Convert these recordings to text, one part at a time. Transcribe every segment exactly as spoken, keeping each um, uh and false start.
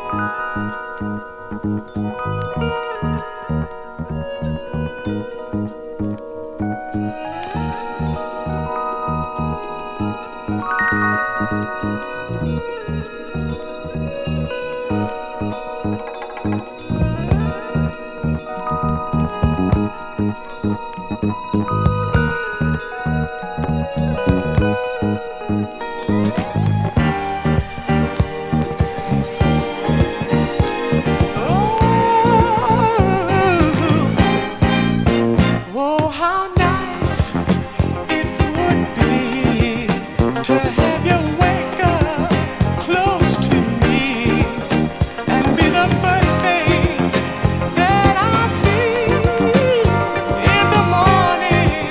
Oh, how nice it would be to have you wake up close to me and be the first thing that I see in the morning.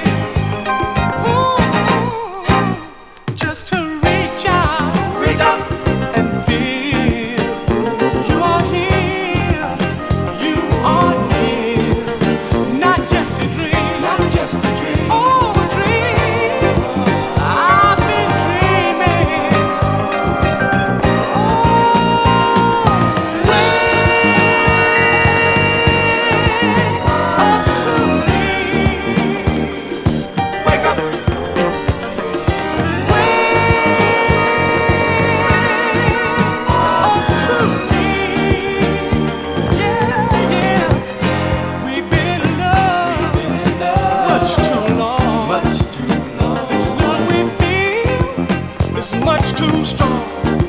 Oh, just to reach out, reach out and feel you are here, you are near, not just a dream, not just a dream, oh, a dream. I've been dreaming, oh, way up to me. Wake up, way up to me. Yeah, yeah. We've been in love much too long. Much too long. This love we feel is much too strong.